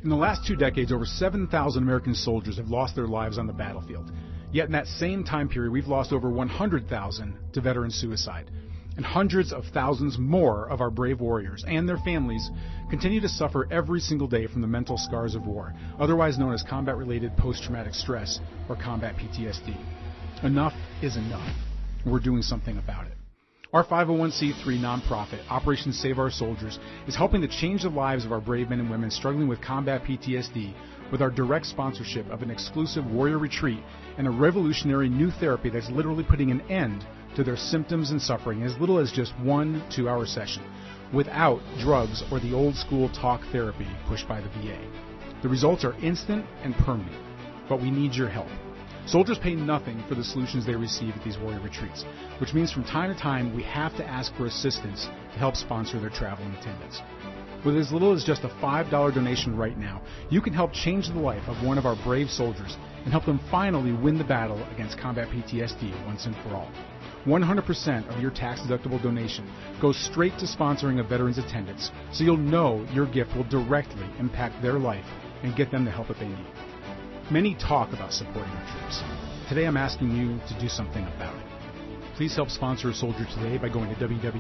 In the last 2 decades, over 7,000 American soldiers have lost their lives on the battlefield. Yet in that same time period, we've lost over 100,000 to veteran suicide. And hundreds of thousands more of our brave warriors and their families continue to suffer every single day from the mental scars of war, otherwise known as combat-related post-traumatic stress, or combat PTSD. Enough is enough. We're doing something about it. Our 501c3 nonprofit, Operation Save Our Soldiers, is helping to change the lives of our brave men and women struggling with combat PTSD with our direct sponsorship of an exclusive warrior retreat and a revolutionary new therapy that's literally putting an end to their symptoms and suffering in as little as just 1 2-hour session, without drugs or the old school talk therapy pushed by the VA. The results are instant and permanent, but we need your help. Soldiers pay nothing for the solutions they receive at these warrior retreats, which means from time to time we have to ask for assistance to help sponsor their travel and attendance. With as little as just a $5 donation right now, you can help change the life of one of our brave soldiers and help them finally win the battle against combat PTSD once and for all. 100% of your tax-deductible donation goes straight to sponsoring a veteran's attendance, so you'll know your gift will directly impact their life and get them the help that they need. Many talk about supporting our troops. Today I'm asking you to do something about it. Please help sponsor a soldier today by going to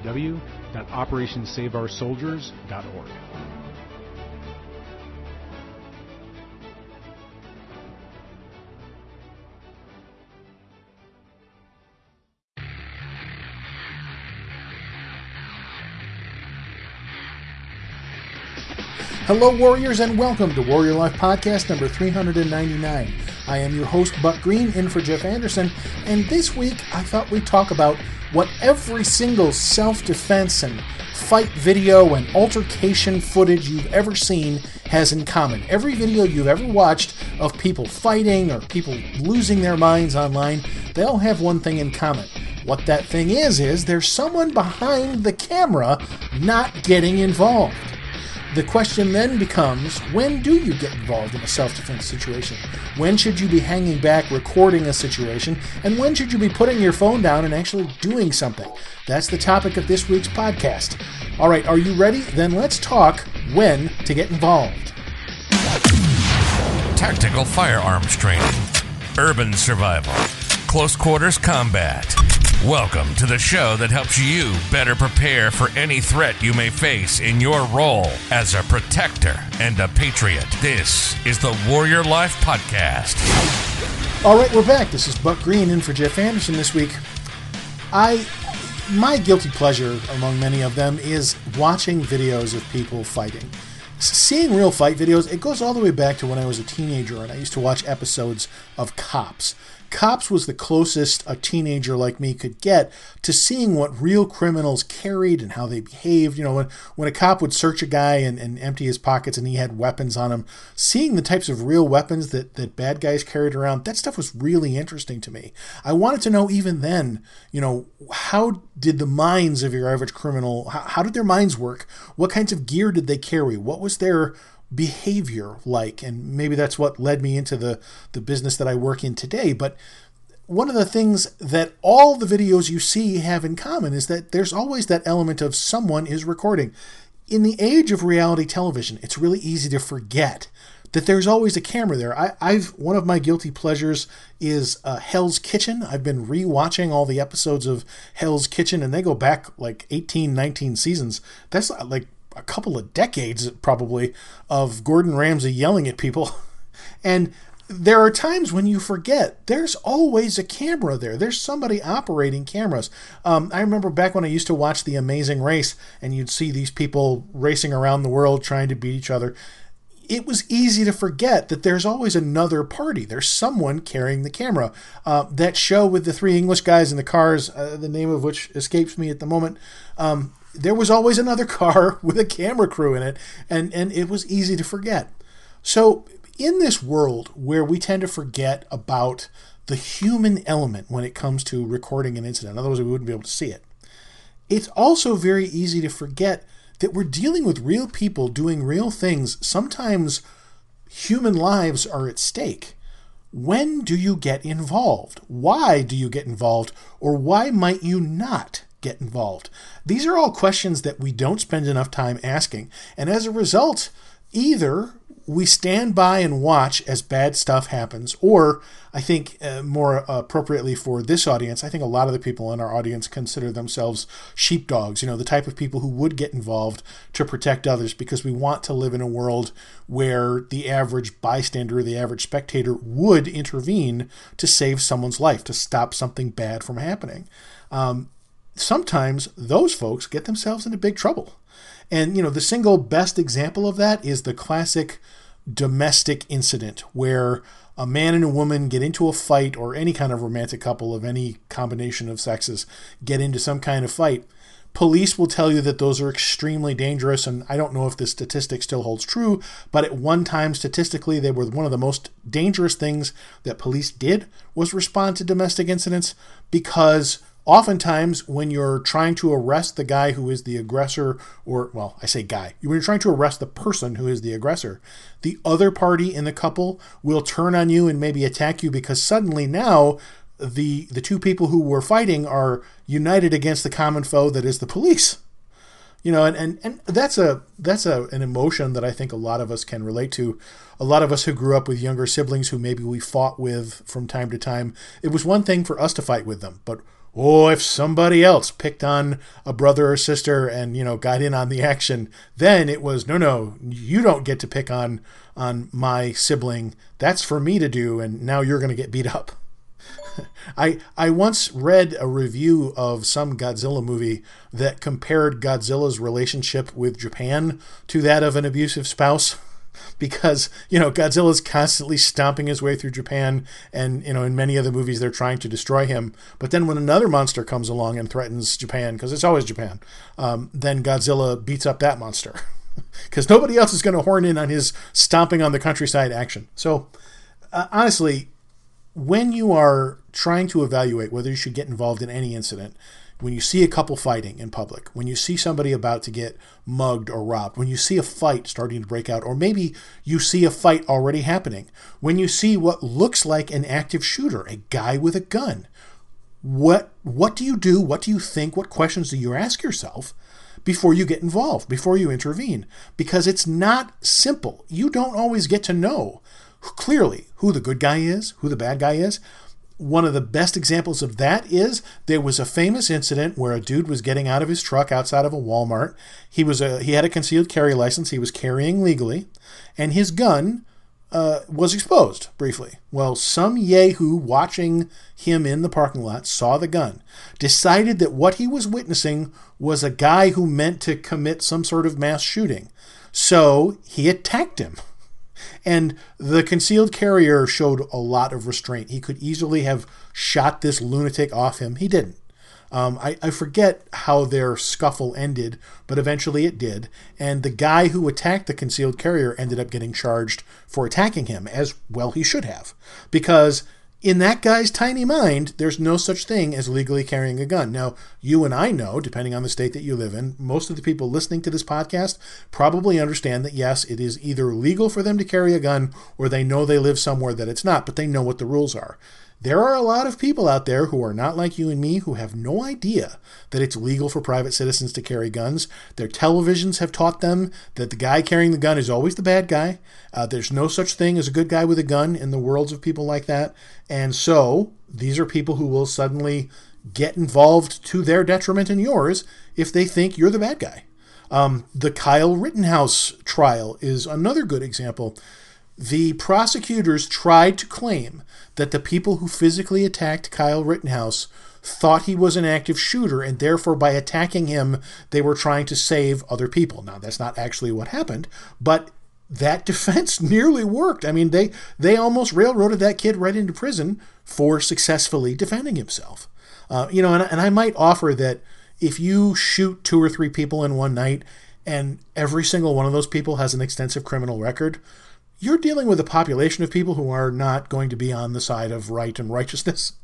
www.operationsaveoursoldiers.org. Hello, Warriors, and welcome to Warrior Life Podcast number 399. I am your host, Buck Green, in for Jeff Anderson, and this week I thought we'd talk about what every single self-defense and fight video and altercation footage you've ever seen has in common. Every video you've ever watched of people fighting or people losing their minds online, they all have one thing in common. What that thing is there's someone behind the camera not getting involved. The question then becomes, when do you get involved in a self-defense situation? When should you be hanging back recording a situation? And when should you be putting your phone down and actually doing something? That's the topic of this week's podcast. All right, are you ready? Then let's talk when to get involved. Tactical firearms training, urban survival, close quarters combat. Welcome to the show that helps you better prepare for any threat you may face in your role as a protector and a patriot. This is the Warrior Life Podcast. All right, we're back. This is Buck Green in for Jeff Anderson this week. My guilty pleasure, among many of them, is watching videos of people fighting. Seeing real fight videos, it goes all the way back to when I was a teenager and I used to watch episodes of Cops. Cops was the closest a teenager like me could get to seeing what real criminals carried and how they behaved. You know, when a cop would search a guy and empty his pockets and he had weapons on him, seeing the types of real weapons that bad guys carried around, that stuff was really interesting to me. I wanted to know even then, you know, how did the minds of your average criminal, how did their minds work? What kinds of gear did they carry? What was their behavior like? And maybe that's what led me into the business that I work in today. But one of the things that all the videos you see have in common is that there's always that element of someone is recording. In the age of reality television, it's really easy to forget that there's always a camera there. One of my guilty pleasures is Hell's Kitchen. I've been rewatching all the episodes of Hell's Kitchen, and they go back like 18, 19 seasons. That's like a couple of decades probably of Gordon Ramsay yelling at people. And there are times when you forget there's always a camera there. There's somebody operating cameras. I remember back when I used to watch The Amazing Race and you'd see these people racing around the world trying to beat each other. It was easy to forget that there's always another party. There's someone carrying the camera. That show with the 3 English guys in the cars, the name of which escapes me at the moment, there was always another car with a camera crew in it, and it was easy to forget. So in this world where we tend to forget about the human element when it comes to recording an incident, otherwise we wouldn't be able to see it, it's also very easy to forget that we're dealing with real people doing real things. Sometimes human lives are at stake. When do you get involved? Why do you get involved? Or why might you not get involved? These are all questions that we don't spend enough time asking. And as a result, either we stand by and watch as bad stuff happens, or I think more appropriately for this audience, I think a lot of the people in our audience consider themselves sheepdogs, the type of people who would get involved to protect others, because we want to live in a world where the average bystander, the average spectator would intervene to save someone's life, to stop something bad from happening. Sometimes those folks get themselves into big trouble. And, the single best example of that is the classic domestic incident where a man and a woman get into a fight, or any kind of romantic couple of any combination of sexes get into some kind of fight. Police will tell you that those are extremely dangerous, and I don't know if this statistic still holds true, but at one time, statistically, they were one of the most dangerous things that police did was respond to domestic incidents, because oftentimes, when you're trying to arrest the guy who is the aggressor, I say guy, when you're trying to arrest the person who is the aggressor, the other party in the couple will turn on you and maybe attack you, because suddenly now the two people who were fighting are united against the common foe that is the police. And that's an emotion that I think a lot of us can relate to. A lot of us who grew up with younger siblings who maybe we fought with from time to time. It was one thing for us to fight with them, but if somebody else picked on a brother or sister and, got in on the action, then it was, no, you don't get to pick on my sibling. That's for me to do, and now you're going to get beat up. I once read a review of some Godzilla movie that compared Godzilla's relationship with Japan to that of an abusive spouse. Because, Godzilla's constantly stomping his way through Japan, and, in many of the movies they're trying to destroy him. But then when another monster comes along and threatens Japan, because it's always Japan, then Godzilla beats up that monster. Because nobody else is going to horn in on his stomping on the countryside action. So, honestly, when you are trying to evaluate whether you should get involved in any incident, when you see a couple fighting in public, when you see somebody about to get mugged or robbed, when you see a fight starting to break out, or maybe you see a fight already happening, when you see what looks like an active shooter, a guy with a gun, what do you do? What do you think? What questions do you ask yourself before you get involved, before you intervene? Because it's not simple. You don't always get to know clearly who the good guy is, who the bad guy is. One of the best examples of that is there was a famous incident where a dude was getting out of his truck outside of a Walmart. He had a concealed carry license. He was carrying legally, and his gun was exposed briefly. Well, some yahoo watching him in the parking lot saw the gun, decided that what he was witnessing was a guy who meant to commit some sort of mass shooting. So he attacked him. And the concealed carrier showed a lot of restraint. He could easily have shot this lunatic off him. He didn't. I forget how their scuffle ended, but eventually it did. And the guy who attacked the concealed carrier ended up getting charged for attacking him, as well he should have. Because in that guy's tiny mind, there's no such thing as legally carrying a gun. Now, you and I know, depending on the state that you live in, most of the people listening to this podcast probably understand that, yes, it is either legal for them to carry a gun, or they know they live somewhere that it's not, but they know what the rules are. There are a lot of people out there who are not like you and me, who have no idea that it's legal for private citizens to carry guns. Their televisions have taught them that the guy carrying the gun is always the bad guy. There's no such thing as a good guy with a gun in the worlds of people like that. And so these are people who will suddenly get involved to their detriment and yours if they think you're the bad guy. The Kyle Rittenhouse trial is another good example. The prosecutors tried to claim that the people who physically attacked Kyle Rittenhouse thought he was an active shooter, and therefore by attacking him, they were trying to save other people. Now, that's not actually what happened, but that defense nearly worked. I mean, they almost railroaded that kid right into prison for successfully defending himself. And I might offer that if you shoot 2 or 3 people in one night, and every single one of those people has an extensive criminal record, you're dealing with a population of people who are not going to be on the side of right and righteousness.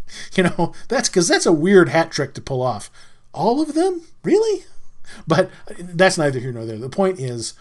That's a weird hat trick to pull off. All of them? Really? But that's neither here nor there. The point is,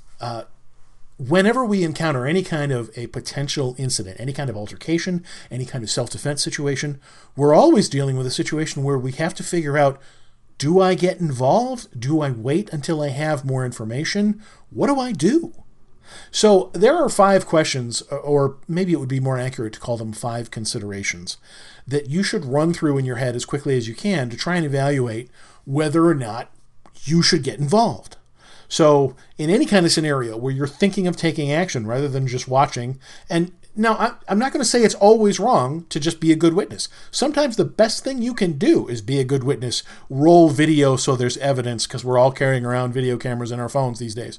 whenever we encounter any kind of a potential incident, any kind of altercation, any kind of self-defense situation, we're always dealing with a situation where we have to figure out, do I get involved? Do I wait until I have more information? What do I do? So there are 5 questions, or maybe it would be more accurate to call them 5 considerations, that you should run through in your head as quickly as you can to try and evaluate whether or not you should get involved. So in any kind of scenario where you're thinking of taking action rather than just watching, and now I'm not going to say it's always wrong to just be a good witness. Sometimes the best thing you can do is be a good witness, roll video so there's evidence, because we're all carrying around video cameras in our phones these days.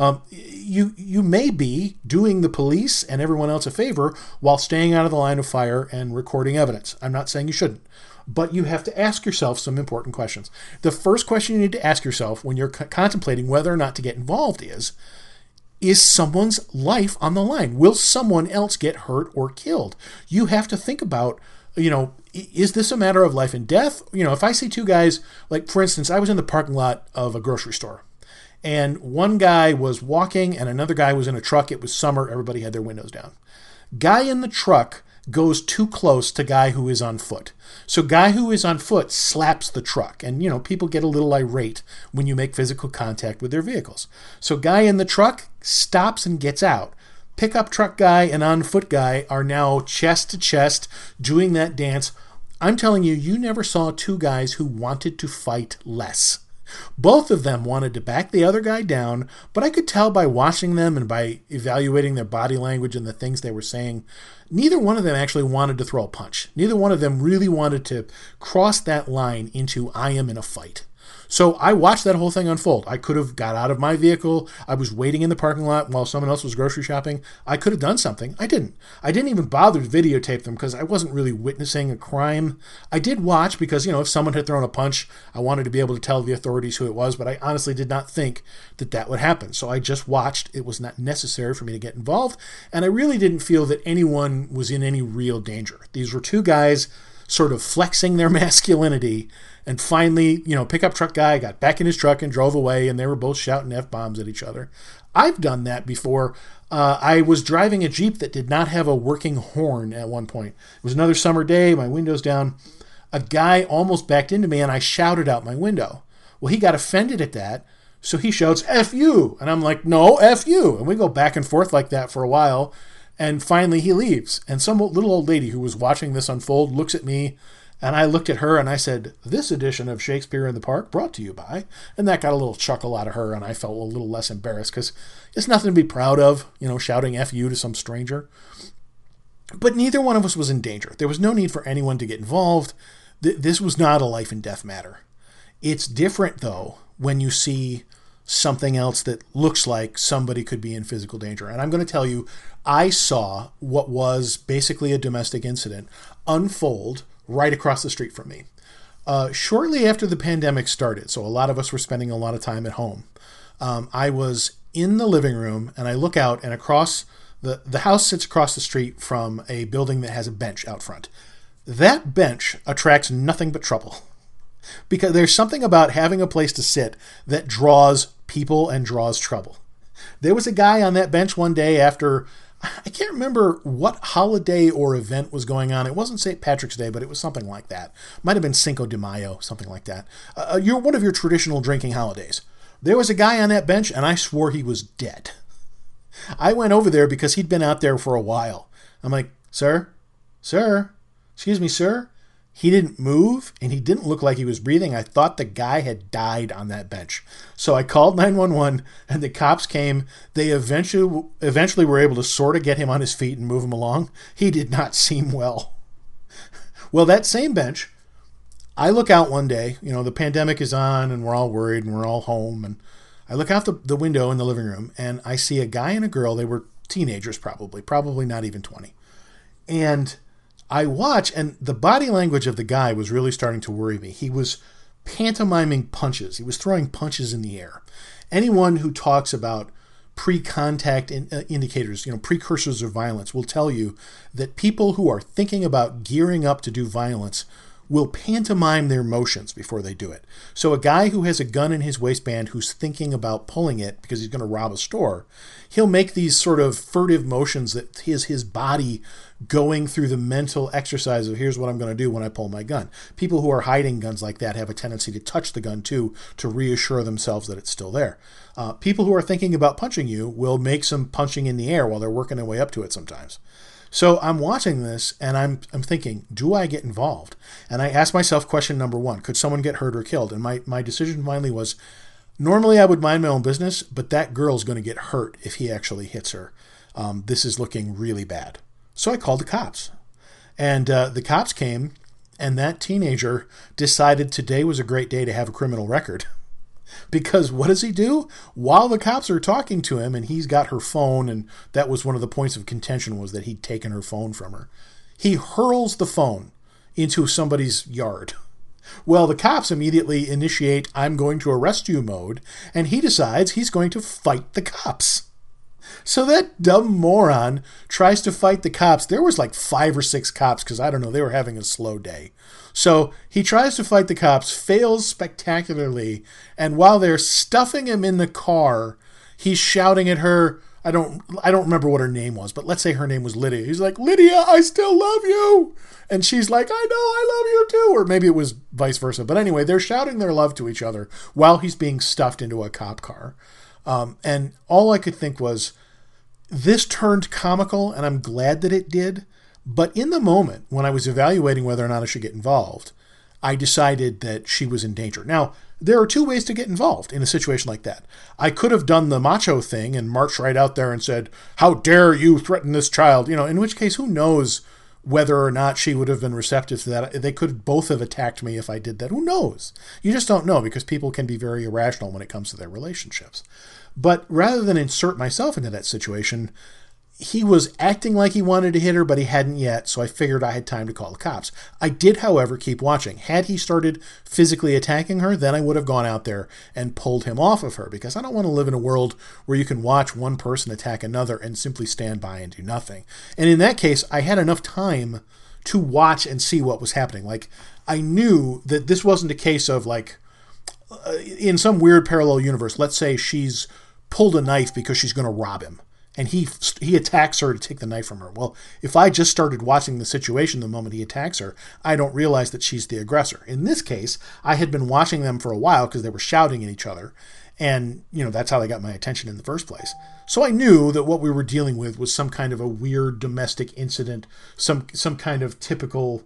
You may be doing the police and everyone else a favor while staying out of the line of fire and recording evidence. I'm not saying you shouldn't. But you have to ask yourself some important questions. The first question you need to ask yourself when you're contemplating whether or not to get involved is someone's life on the line? Will someone else get hurt or killed? You have to think about, is this a matter of life and death? If I see 2 guys, like for instance, I was in the parking lot of a grocery store, and one guy was walking and another guy was in a truck. It was summer. Everybody had their windows down. Guy in the truck goes too close to guy who is on foot. So guy who is on foot slaps the truck. And, people get a little irate when you make physical contact with their vehicles. So guy in the truck stops and gets out. Pickup truck guy and on foot guy are now chest to chest doing that dance. I'm telling you, you never saw 2 guys who wanted to fight less. Both of them wanted to back the other guy down, but I could tell by watching them and by evaluating their body language and the things they were saying, neither one of them actually wanted to throw a punch. Neither one of them really wanted to cross that line into I am in a fight. So I watched that whole thing unfold. I could have got out of my vehicle. I was waiting in the parking lot while someone else was grocery shopping. I could have done something. I didn't. I didn't even bother to videotape them because I wasn't really witnessing a crime. I did watch because, if someone had thrown a punch, I wanted to be able to tell the authorities who it was, but I honestly did not think that would happen. So I just watched. It was not necessary for me to get involved, and I really didn't feel that anyone was in any real danger. These were 2 guys sort of flexing their masculinity. And finally, pickup truck guy got back in his truck and drove away, and they were both shouting F-bombs at each other. I've done that before. I was driving a Jeep that did not have a working horn at one point. It was another summer day, my window's down. A guy almost backed into me, and I shouted out my window. Well, he got offended at that, so he shouts, F you! And I'm like, no, F you! And we go back and forth like that for a while, and finally he leaves. And some little old lady who was watching this unfold looks at me, and I looked at her and I said, this edition of Shakespeare in the Park brought to you by, and that got a little chuckle out of her, and I felt a little less embarrassed because it's nothing to be proud of, shouting F you to some stranger. But neither one of us was in danger. There was no need for anyone to get involved. This was not a life and death matter. It's different, though, when you see something else that looks like somebody could be in physical danger. And I'm going to tell you, I saw what was basically a domestic incident unfold right across the street from me. Shortly after the pandemic started, so a lot of us were spending a lot of time at home, I was in the living room and I look out, and across the house sits across the street from a building that has a bench out front. That bench attracts nothing but trouble, because there's something about having a place to sit that draws people and draws trouble. There was a guy on that bench one day after, I can't remember what holiday or event was going on. It wasn't St. Patrick's Day, but it was something like that. Might have been Cinco de Mayo, something like that. One of your traditional drinking holidays. There was a guy on that bench, and I swore he was dead. I went over there because he'd been out there for a while. I'm like, sir, excuse me, sir. He didn't move, and he didn't look like he was breathing. I thought the guy had died on that bench. So I called 911, and the cops came. They eventually were able to sort of get him on his feet and move him along. He did not seem well. Well, that same bench, I look out one day. The pandemic is on, and we're all worried, and we're all home. And I look out the window in the living room, and I see a guy and a girl. They were teenagers probably not even 20. And I watch, and the body language of the guy was really starting to worry me. He was pantomiming punches. He was throwing punches in the air. Anyone who talks about pre-contact indicators, precursors of violence, will tell you that people who are thinking about gearing up to do violence will pantomime their motions before they do it. So a guy who has a gun in his waistband who's thinking about pulling it because he's going to rob a store, he'll make these sort of furtive motions that is his body going through the mental exercise of here's what I'm going to do when I pull my gun. People who are hiding guns like that have a tendency to touch the gun too to reassure themselves that it's still there. People who are thinking about punching you will make some punching in the air while they're working their way up to it sometimes. So I'm watching this and I'm thinking, do I get involved? And I asked myself question number one, could someone get hurt or killed? And my decision finally was, normally I would mind my own business, but that girl's going to get hurt if he actually hits her. This is looking really bad. So I called the cops. And the cops came, and that teenager decided today was a great day to have a criminal record. Because what does he do? While the cops are talking to him, and he's got her phone, and that was one of the points of contention was that he'd taken her phone from her. He hurls the phone into somebody's yard. Well, the cops immediately initiate I'm going to arrest you mode, and he decides he's going to fight the cops. So that dumb moron tries to fight the cops. There was like 5 or 6 cops because, I don't know, they were having a slow day. So he tries to fight the cops, fails spectacularly, and while they're stuffing him in the car, he's shouting at her. I don't remember what her name was, but let's say her name was Lydia. He's like, Lydia, I still love you. And she's like, I know, I love you too. Or maybe it was vice versa. But anyway, they're shouting their love to each other while he's being stuffed into a cop car. And all I could think was, this turned comical, and I'm glad that it did. But in the moment, when I was evaluating whether or not I should get involved, I decided that she was in danger. Now, there are 2 ways to get involved in a situation like that. I could have done the macho thing and marched right out there and said, how dare you threaten this child? You know, in which case, who knows whether or not she would have been receptive to that. They could both have attacked me if I did that. Who knows? You just don't know because people can be very irrational when it comes to their relationships. But rather than insert myself into that situation, he was acting like he wanted to hit her, but he hadn't yet, so I figured I had time to call the cops. I did, however, keep watching. Had he started physically attacking her, then I would have gone out there and pulled him off of her, because I don't want to live in a world where you can watch one person attack another and simply stand by and do nothing. And in that case, I had enough time to watch and see what was happening. Like, I knew that this wasn't a case of, like, in some weird parallel universe, let's say she's pulled a knife because she's going to rob him. And he attacks her to take the knife from her. Well, if I just started watching the situation the moment he attacks her, I don't realize that she's the aggressor. In this case, I had been watching them for a while because they were shouting at each other. And, you know, that's how they got my attention in the first place. So I knew that what we were dealing with was some kind of a weird domestic incident, some kind of typical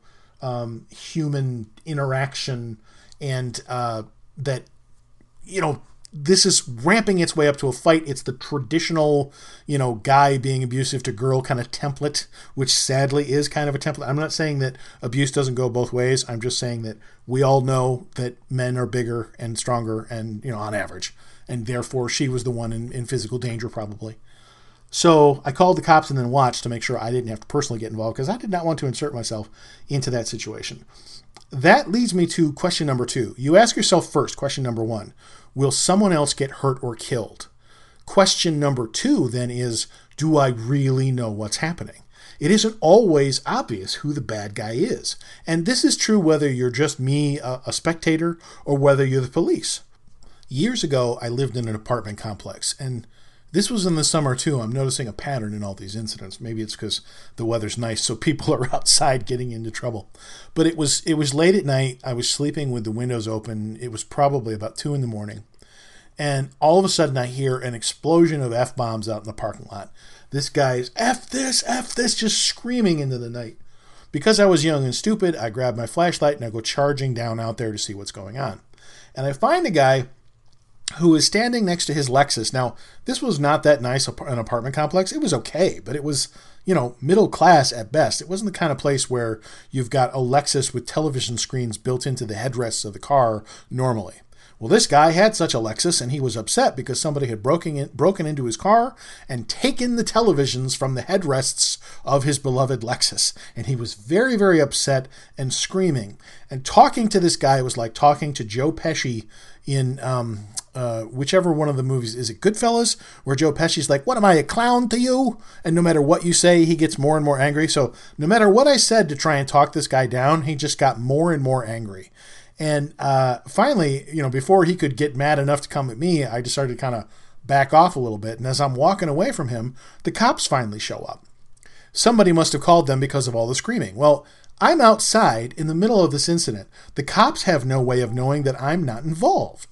human interaction, and that, you know, this is ramping its way up to a fight. It's the traditional, you know, guy being abusive to girl kind of template, which sadly is kind of a template. I'm not saying that abuse doesn't go both ways. I'm just saying that we all know that men are bigger and stronger and, you know, on average. And therefore she was the one in physical danger probably. So I called the cops and then watched to make sure I didn't have to personally get involved because I did not want to insert myself into that situation. That leads me to question number 2. You ask yourself first, question number 1, will someone else get hurt or killed? Question number 2 then is, do I really know what's happening? It isn't always obvious who the bad guy is. And this is true whether you're just me, a spectator, or whether you're the police. Years ago, I lived in an apartment complex, and this was in the summer too. I'm noticing a pattern in all these incidents. Maybe it's because the weather's nice, so people are outside getting into trouble. But it was late at night. I was sleeping with the windows open. It was probably about 2 a.m. And all of a sudden I hear an explosion of F-bombs out in the parking lot. This guy's F this, just screaming into the night. Because I was young and stupid, I grab my flashlight and I go charging down out there to see what's going on. And I find a guy who is standing next to his Lexus. Now, this was not that nice an apartment complex. It was okay, but it was, you know, middle class at best. It wasn't the kind of place where you've got a Lexus with television screens built into the headrests of the car normally. Well, this guy had such a Lexus, and he was upset because somebody had broken into his car and taken the televisions from the headrests of his beloved Lexus. And he was very, very upset and screaming. And talking to this guy was like talking to Joe Pesci in whichever one of the movies. Is it Goodfellas, where Joe Pesci's like, what am I, a clown to you? And no matter what you say, he gets more and more angry. So no matter what I said to try and talk this guy down, he just got more and more angry. And finally, before he could get mad enough to come at me, I decided to kind of back off a little bit. And as I'm walking away from him, the cops finally show up. Somebody must have called them because of all the screaming. Well, I'm outside in the middle of this incident. The cops have no way of knowing that I'm not involved.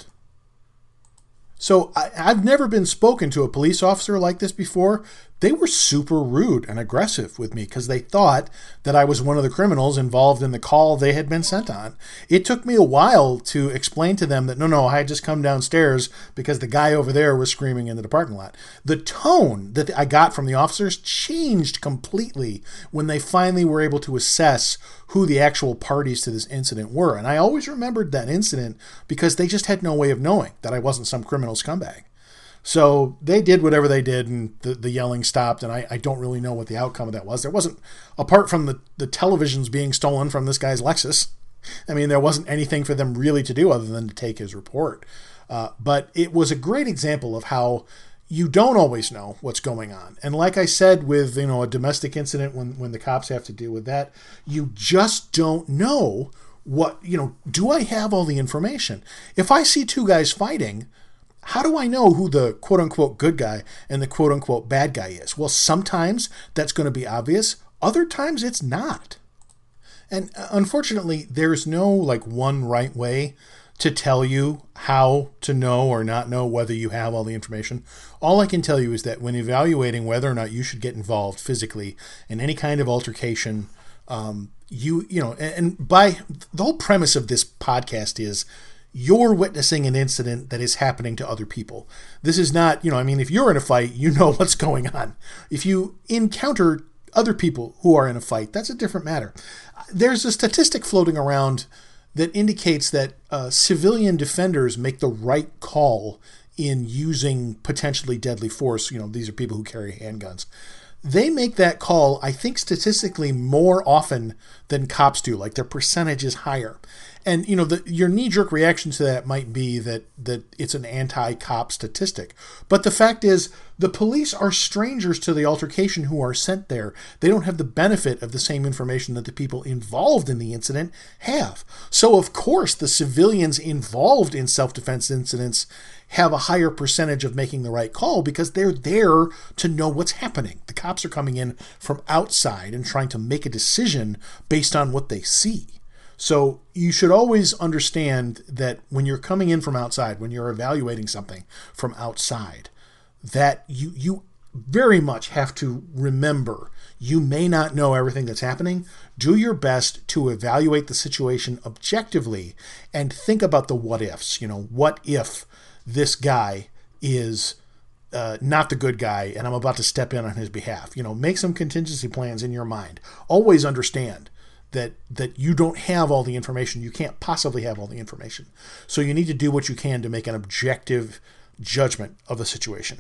So I've never been spoken to a police officer like this before. They were super rude and aggressive with me because they thought that I was one of the criminals involved in the call they had been sent on. It took me a while to explain to them that, no, I had just come downstairs because the guy over there was screaming into the parking lot. The tone that I got from the officers changed completely when they finally were able to assess who the actual parties to this incident were. And I always remembered that incident because they just had no way of knowing that I wasn't some criminal scumbag. So they did whatever they did, and the yelling stopped, and I don't really know what the outcome of that was. There wasn't, apart from the televisions being stolen from this guy's Lexus, there wasn't anything for them really to do other than to take his report. But it was a great example of how you don't always know what's going on. And like I said with, a domestic incident, when the cops have to deal with that, you just don't know what, do I have all the information? If I see two guys fighting, how do I know who the quote-unquote good guy and the quote-unquote bad guy is? Well, sometimes that's going to be obvious. Other times it's not. And unfortunately, there's no one right way to tell you how to know or not know whether you have all the information. All I can tell you is that when evaluating whether or not you should get involved physically in any kind of altercation, and by the whole premise of this podcast is you're witnessing an incident that is happening to other people. This is not, if you're in a fight, you know what's going on. If you encounter other people who are in a fight, that's a different matter. There's a statistic floating around that indicates that civilian defenders make the right call in using potentially deadly force. These are people who carry handguns. They make that call, I think, statistically more often than cops do. Their percentage is higher. And, your knee-jerk reaction to that might be that it's an anti-cop statistic. But the fact is, the police are strangers to the altercation who are sent there. They don't have the benefit of the same information that the people involved in the incident have. So, of course, the civilians involved in self-defense incidents have a higher percentage of making the right call because they're there to know what's happening. The cops are coming in from outside and trying to make a decision based on what they see. So you should always understand that when you're coming in from outside, when you're evaluating something from outside, that you very much have to remember you may not know everything that's happening. Do your best to evaluate the situation objectively and think about the what ifs. What if this guy is not the good guy and I'm about to step in on his behalf? Make some contingency plans in your mind. Always understand that you don't have all the information. You can't possibly have all the information. So you need to do what you can to make an objective judgment of the situation.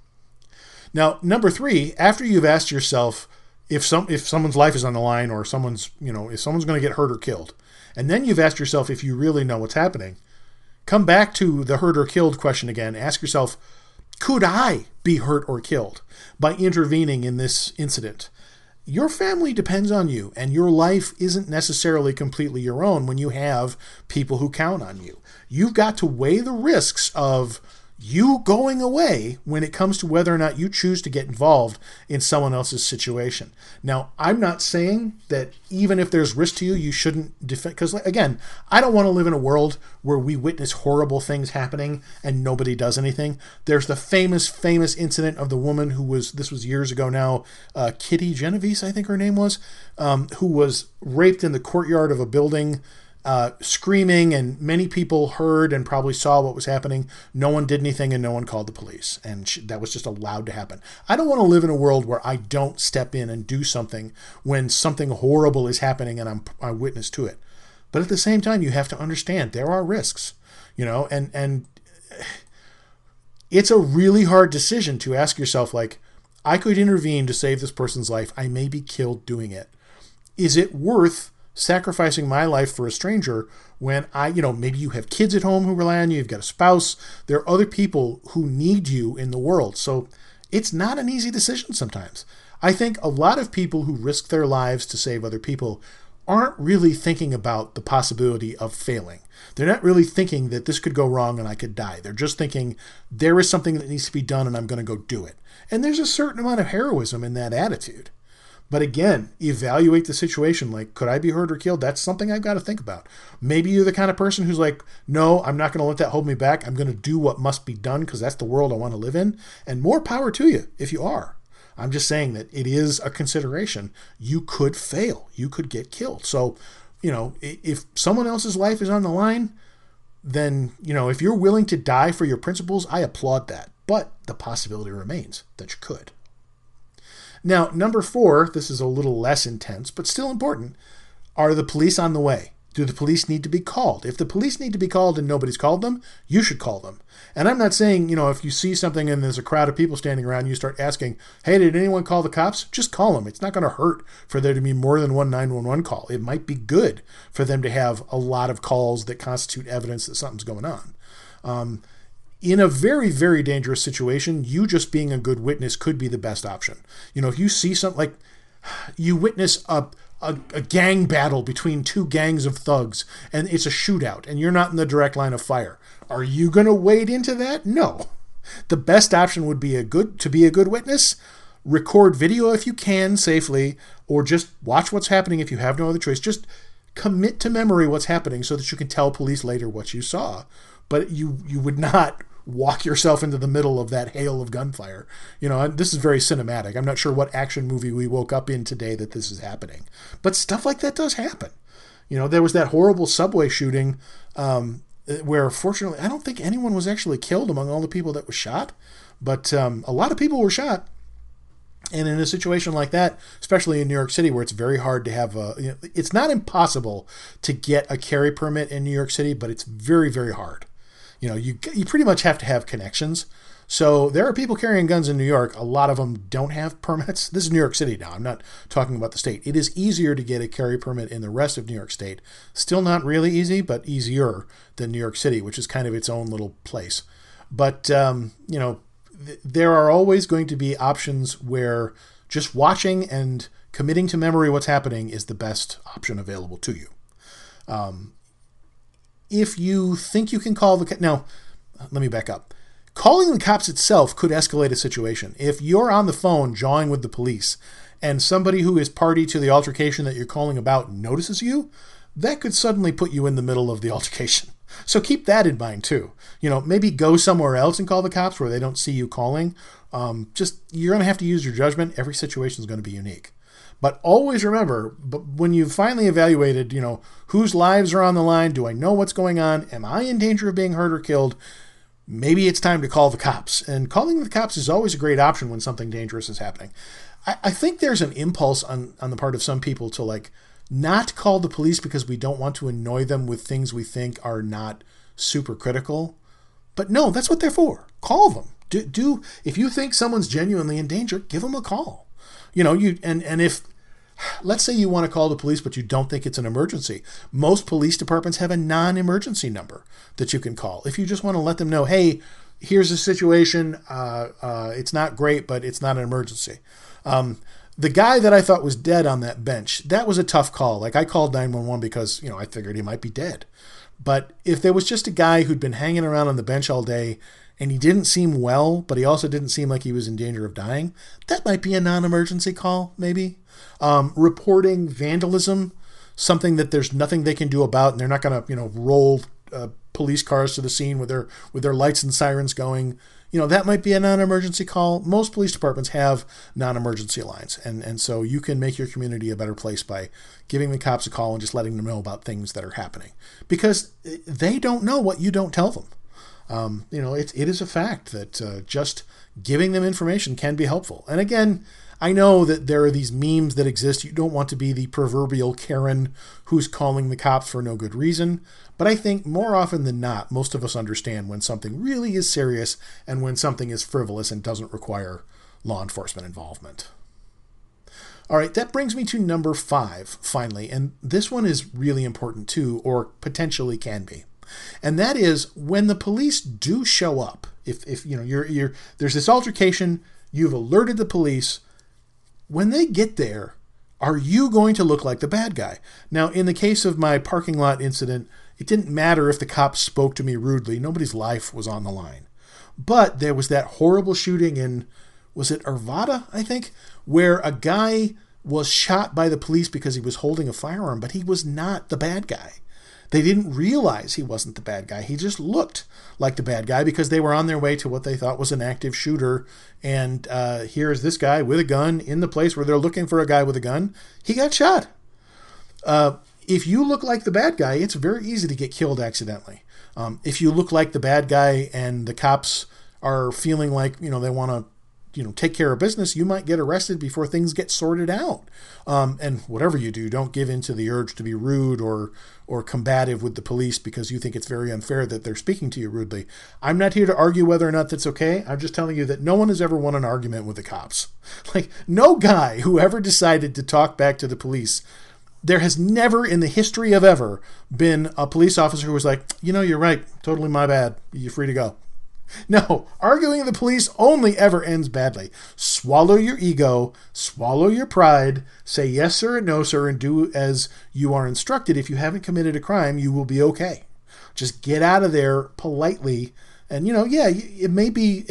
Now, number 3, after you've asked yourself if someone's life is on the line or if someone's going to get hurt or killed, and then you've asked yourself if you really know what's happening, come back to the hurt or killed question again. Ask yourself, could I be hurt or killed by intervening in this incident? Your family depends on you, and your life isn't necessarily completely your own when you have people who count on you. You've got to weigh the risks of you going away when it comes to whether or not you choose to get involved in someone else's situation. Now, I'm not saying that even if there's risk to you, you shouldn't defend, because again, I don't want to live in a world where we witness horrible things happening and nobody does anything. There's the famous incident of the woman this was years ago now, Kitty Genovese, I think her name was, who was raped in the courtyard of a building, screaming, and many people heard and probably saw what was happening. No one did anything and no one called the police, and that was just allowed to happen. I don't want to live in a world where I don't step in and do something when something horrible is happening and I'm a witness to it. But at the same time, you have to understand there are risks, and it's a really hard decision to ask yourself, I could intervene to save this person's life. I may be killed doing it. Is it worth sacrificing my life for a stranger when maybe you have kids at home who rely on you, you've got a spouse, there are other people who need you in the world. So it's not an easy decision sometimes. I think a lot of people who risk their lives to save other people aren't really thinking about the possibility of failing. They're not really thinking that this could go wrong and I could die. They're just thinking there is something that needs to be done and I'm going to go do it. And there's a certain amount of heroism in that attitude. But again, evaluate the situation. Like, could I be hurt or killed? That's something I've got to think about. Maybe you're the kind of person who's like, no, I'm not going to let that hold me back. I'm going to do what must be done because that's the world I want to live in. And more power to you if you are. I'm just saying that it is a consideration. You could fail. You could get killed. So, if someone else's life is on the line, then, if you're willing to die for your principles, I applaud that. But the possibility remains that you could. Now, number 4, this is a little less intense, but still important. Are the police on the way? Do the police need to be called? If the police need to be called and nobody's called them, you should call them. And I'm not saying, if you see something and there's a crowd of people standing around, you start asking, hey, did anyone call the cops? Just call them. It's not going to hurt for there to be more than one 911 call. It might be good for them to have a lot of calls that constitute evidence that something's going on. In a very, very dangerous situation, you just being a good witness could be the best option. If you see something like you witness a gang battle between 2 gangs of thugs and it's a shootout and you're not in the direct line of fire, are you going to wade into that? No. The best option would be to be a good witness, record video if you can safely, or just watch what's happening if you have no other choice. Just commit to memory what's happening so that you can tell police later what you saw. But you would not walk yourself into the middle of that hail of gunfire. This is very cinematic. I'm not sure what action movie we woke up in today that this is happening. But stuff like that does happen. There was that horrible subway shooting where, fortunately, I don't think anyone was actually killed among all the people that were shot. But a lot of people were shot. And in a situation like that, especially in New York City, where it's very hard to have it's not impossible to get a carry permit in New York City, but it's very, very hard. You pretty much have to have connections. So there are people carrying guns in New York. A lot of them don't have permits. This is New York City now. I'm not talking about the state. It is easier to get a carry permit in the rest of New York State. Still not really easy, but easier than New York City, which is kind of its own little place. But, there are always going to be options where just watching and committing to memory what's happening is the best option available to you. If you think you can call now, let me back up. Calling the cops itself could escalate a situation. If you're on the phone jawing with the police and somebody who is party to the altercation that you're calling about notices you, that could suddenly put you in the middle of the altercation. So keep that in mind too. Maybe go somewhere else and call the cops where they don't see you calling. You're going to have to use your judgment. Every situation is going to be unique. But always remember, when you've finally evaluated, whose lives are on the line, do I know what's going on? Am I in danger of being hurt or killed? Maybe it's time to call the cops. And calling the cops is always a great option when something dangerous is happening. I think there's an impulse on the part of some people to not call the police because we don't want to annoy them with things we think are not super critical. But no, that's what they're for. Call them. If you think someone's genuinely in danger, give them a call. If, let's say you want to call the police, but you don't think it's an emergency. Most police departments have a non-emergency number that you can call. If you just want to let them know, hey, here's the situation. It's not great, but it's not an emergency. The guy that I thought was dead on that bench, that was a tough call. I called 911 because, I figured he might be dead. But if there was just a guy who'd been hanging around on the bench all day and he didn't seem well, but he also didn't seem like he was in danger of dying, that might be a non-emergency call, maybe. Reporting vandalism, something that there's nothing they can do about, and they're not going to, roll police cars to the scene with their lights and sirens going. That might be a non-emergency call. Most police departments have non-emergency lines. And so you can make your community a better place by giving the cops a call and just letting them know about things that are happening. Because they don't know what you don't tell them. It is a fact that just giving them information can be helpful. And again, I know that there are these memes that exist. You don't want to be the proverbial Karen who's calling the cops for no good reason. But I think more often than not, most of us understand when something really is serious and when something is frivolous and doesn't require law enforcement involvement. All right, that brings me to number 5, finally, and this one is really important too, or potentially can be. And that is when the police do show up. If you know there's this altercation, you've alerted the police. When they get there, are you going to look like the bad guy? Now, in the case of my parking lot incident, it didn't matter if the cops spoke to me rudely. Nobody's life was on the line. But there was that horrible shooting in, was it Arvada, I think, where a guy was shot by the police because he was holding a firearm, but he was not the bad guy. They didn't realize he wasn't the bad guy. He just looked like the bad guy because they were on their way to what they thought was an active shooter. And here's this guy with a gun in the place where they're looking for a guy with a gun. He got shot. If you look like the bad guy, it's very easy to get killed accidentally. If you look like the bad guy and the cops are feeling like, they want to, take care of business, you might get arrested before things get sorted out. And whatever you do, don't give in to the urge to be rude or combative with the police because you think it's very unfair that they're speaking to you rudely. I'm not here to argue whether or not that's okay. I'm just telling you that no one has ever won an argument with the cops. Like, no guy who ever decided to talk back to the police, there has never in the history of ever been a police officer who was like, you're right, totally my bad, you're free to go. No, arguing with the police only ever ends badly. Swallow your ego, swallow your pride, say yes sir and no sir, and do as you are instructed. If you haven't committed a crime, you will be okay. Just get out of there politely. And it may be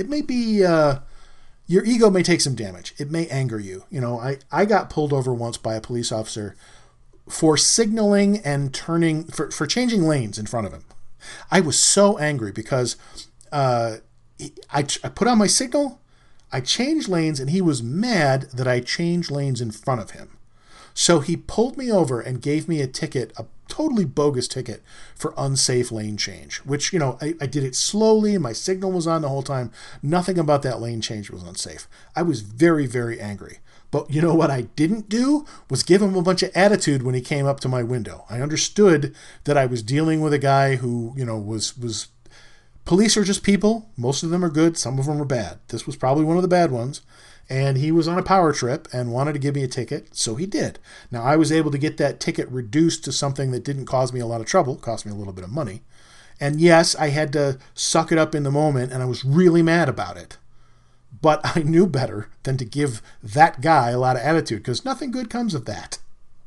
your ego may take some damage. It may anger you. I got pulled over once by a police officer for signaling and turning for changing lanes in front of him. I was so angry because I put on my signal, I changed lanes, and he was mad that I changed lanes in front of him. So he pulled me over and gave me a ticket, a totally bogus ticket for unsafe lane change, which, I did it slowly and my signal was on the whole time. Nothing about that lane change was unsafe. I was very, very angry. But what I didn't do was give him a bunch of attitude when he came up to my window. I understood that I was dealing with a guy who, was police are just people. Most of them are good. Some of them are bad. This was probably one of the bad ones. And he was on a power trip and wanted to give me a ticket, so he did. Now, I was able to get that ticket reduced to something that didn't cause me a lot of trouble, cost me a little bit of money. And yes, I had to suck it up in the moment, and I was really mad about it. But I knew better than to give that guy a lot of attitude, because nothing good comes of that.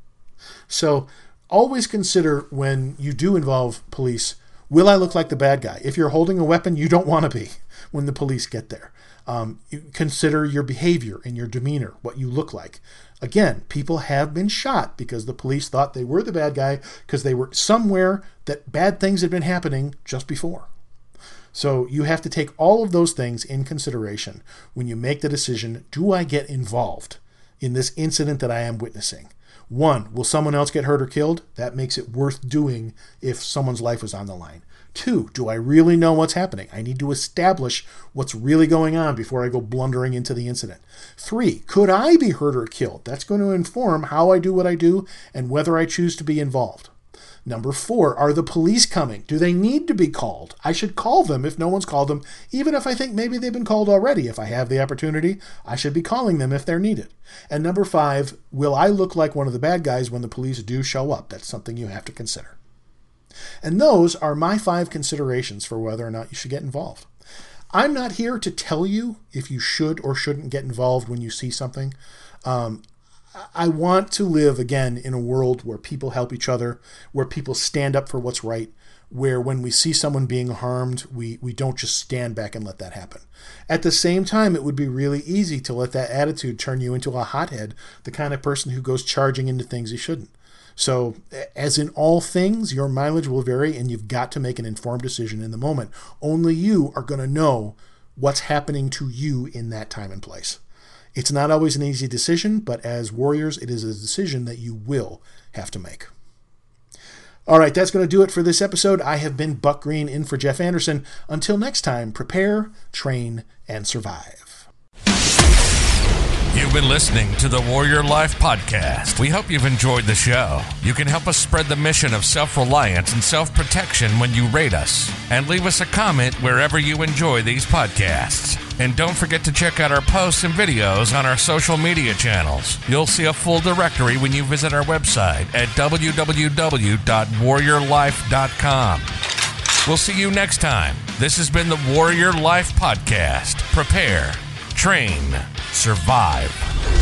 So always consider when you do involve police, will I look like the bad guy? If you're holding a weapon, you don't want to be when the police get there. You consider your behavior and your demeanor, what you look like. Again, people have been shot because the police thought they were the bad guy because they were somewhere that bad things had been happening just before. So you have to take all of those things in consideration when you make the decision, do I get involved in this incident that I am witnessing? 1, will someone else get hurt or killed? That makes it worth doing if someone's life was on the line. 2, do I really know what's happening? I need to establish what's really going on before I go blundering into the incident. 3, could I be hurt or killed? That's going to inform how I do what I do and whether I choose to be involved. Number 4, are the police coming? Do they need to be called? I should call them if no one's called them, even if I think maybe they've been called already. If I have the opportunity, I should be calling them if they're needed. And number 5, will I look like one of the bad guys when the police do show up? That's something you have to consider. And those are my 5 considerations for whether or not you should get involved. I'm not here to tell you if you should or shouldn't get involved when you see something. I want to live, again, in a world where people help each other, where people stand up for what's right, where when we see someone being harmed, we don't just stand back and let that happen. At the same time, it would be really easy to let that attitude turn you into a hothead, the kind of person who goes charging into things he shouldn't. So, as in all things, your mileage will vary, and you've got to make an informed decision in the moment. Only you are going to know what's happening to you in that time and place. It's not always an easy decision, but as warriors, it is a decision that you will have to make. All right, that's going to do it for this episode. I have been Buck Green in for Jeff Anderson. Until next time, prepare, train, and survive. You've been listening to the Warrior Life Podcast. We hope you've enjoyed the show. You can help us spread the mission of self-reliance and self-protection when you rate us and leave us a comment wherever you enjoy these podcasts. And don't forget to check out our posts and videos on our social media channels. You'll see a full directory when you visit our website at www.warriorlife.com. We'll see you next time. This has been the Warrior Life Podcast. Prepare, train, survive.